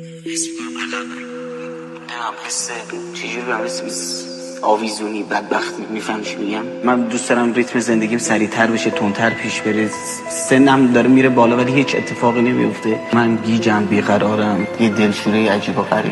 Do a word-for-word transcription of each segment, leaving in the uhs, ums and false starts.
حس میکنم عقبم نمیم حس چجوری برم حس آویزونی بدبخت میفهم چی میگم. من دوست دارم ریتم زندگیم سریعتر بشه، تندتر پیش بره. سنم داره میره بالا ولی هیچ اتفاقی نمیفته. من گیجم، بیقرارم، یه دلشوره عجیب و غریب.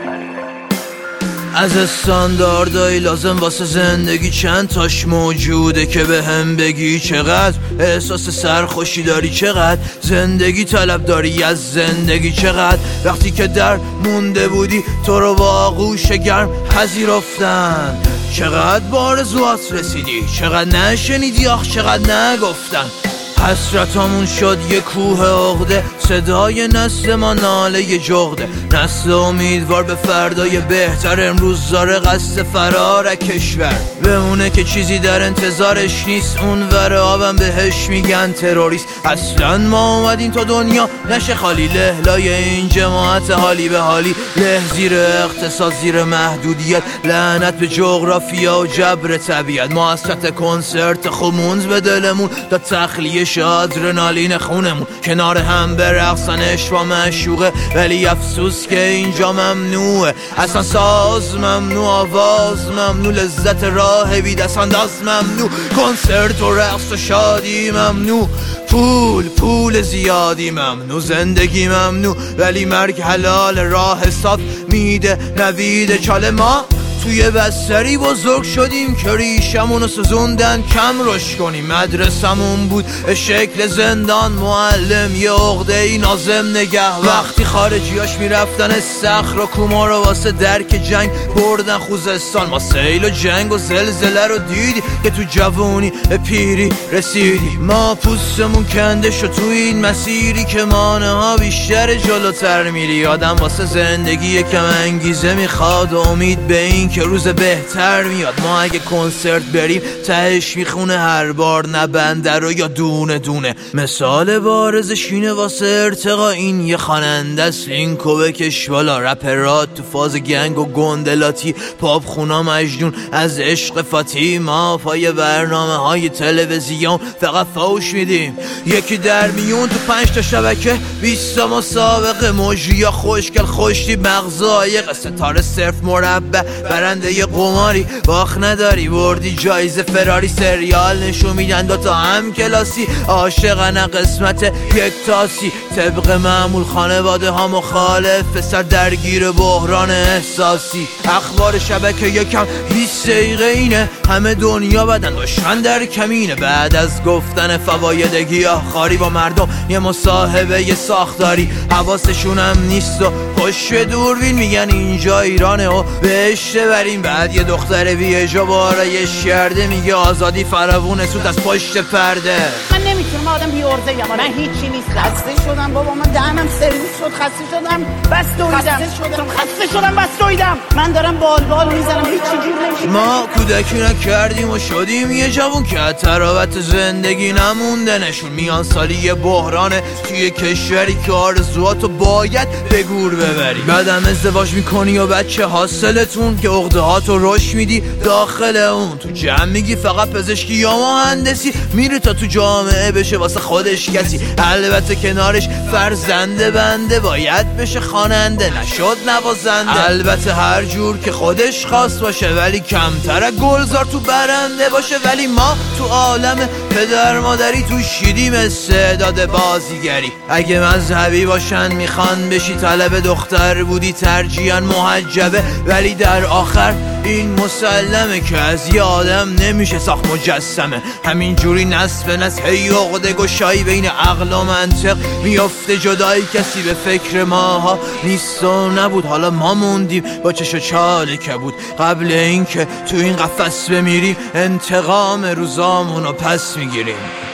از استانداردهای لازم واسه زندگی چند تاش موجوده که به هم بگی چقدر احساس سرخوشی داری، چقدر زندگی طلب داری از زندگی، چقدر وقتی که در مونده بودی تو رو با آغوش گرم پذیرفتن، چقدر با آرزوات رسیدی، چقدر نشنیدی آخ چقدر نگفتن. حسرتامون شد یه کوه عقده، صدای نسل ما ناله جغده، نسل امیدوار به فردای بهتر، امروز داره قصد فرار کشور بمونه که چیزی در انتظارش نیست، اون ور آبم بهش میگن تروریست. اصلا ما اومدیم تا دنیا نشه خالی، لهلای این جماعت حالی به حالی، له زیر اقتصاد زیر محدودیت، لعنت به جغرافیا و جبر طبیعت. ما از سطح کنسرت خمونز به دلمون تا تخلیه آدرنالین خونمون، کنار هم برقصن عشق و معشوقه، ولی افسوس که اینجا ممنوعه. اصلا ساز ممنوع، آواز ممنوع، لذت راه بی دست انداز ممنوع، کنسرت و رقص و شادی ممنوع، پول پول زیادی ممنوع، زندگی ممنوع ولی مرگ حلال، راه حساب میده نوید چاله. ما توی بستری بزرگ شدیم که ریشمونو سزوندن کم رشد کنیم، مدرسمون بود شکل زندان، معلم یه عقده‌ای ناظم نگه، وقتی خارجیاش میرفتن استخر و کوما رو واسه درک جنگ بردن خوزستان. ما سیل و جنگ و زلزله رو دیدی که تو جوونی پیری رسیدی، ما پوستمون کنده شد تو این مسیری که مانه ها بیشتر جلوتر میری. آدم واسه زندگی یکم انگیزه میخواد و امید به این که روز بهتر میاد. ما اگه کنسرت بریم تهش میخونه هر بار نه بنده رو یا دونه دونه. مثال بارزش اینه واسه ارتقا این یه خواننده است، این کوبه کش بالا رپرات تو فاز گنگ و گندلاتی، پاپ خونا مجنون از عشق فاتی. ما پای برنامه های تلویزیون فقط فوش میدیم، یکی در میون تو پنج تا شبکه بیست تا مسابقه، موجی یا خوشگل خوشتی مغزای ستاره صرف مربع، برنده یه قماری باخ نداری، بردی جایزه فراری، سریال نشون میدن دوتا هم کلاسی، عاشقانه قسمت یک تاسی، طبق معمول خانواده ها مخالف، پسر درگیر بحران احساسی. اخبار شبکه یکم بیست دقیقه اینه، همه دنیا بدن دشمن در کمینه، بعد از گفتن فواید گیاهخواری با مردم یه مصاحبه یه ساختاری، حواسشونم نیست و پشت دوربین میگن اینجا ایرانه و بهش بریم. بعد یه دختر بیهجاب با آرایش کرده میگه آزادی فراوونه سود از پشت پرده. من نمیتونم آدم بی ارزه یم، من هیچی نیست، خسته شدم بابا، من دهنم سرویس شد، خسته شدم بس دویدم، خسته شدم خسته شدم بس دویدم، من دارم بال بال میزنم هیچ جور نمیشه. ما کودکی نکردیم و شدیم یه جوون که تراوت زندگی نمونده، نشون میان سالی یه بحرانه توی کشوری که آرزواتو باید به گور ببری. بعدم ازدواج میکنی و بچه حاصلتون که عقده هاتو رشد میدی داخل اون، تو جمع میگی فقط پزشکی یا مهندسی، میره تا تو جامعه بشه واسه خودش کسی، البته کنارش فرزنده بنده باید بشه خواننده نشد نوازنده، البته هر جور که خودش خواست باشه ولی کمتر گلزار تو برنده باشه. ولی ما تو عالم پدر مادری تو شیدیم استعداد بازیگری، اگه مذهبی باشن میخوان بشی طلب دختر بودی ترجیحاً محجبه، ولی در آخر این مسلمه که از یه آدم نمیشه ساخت مجسمه. همین جوری نصف به نصف هی عقده گشایی بین عقل و منطق میفته جدایی، کسی به فکر ماها نیست و نبود، حالا ما موندیم با چش و چال کبود. قبل این که تو این قفس بمیریم انتقام روزامونو پس میگیریم.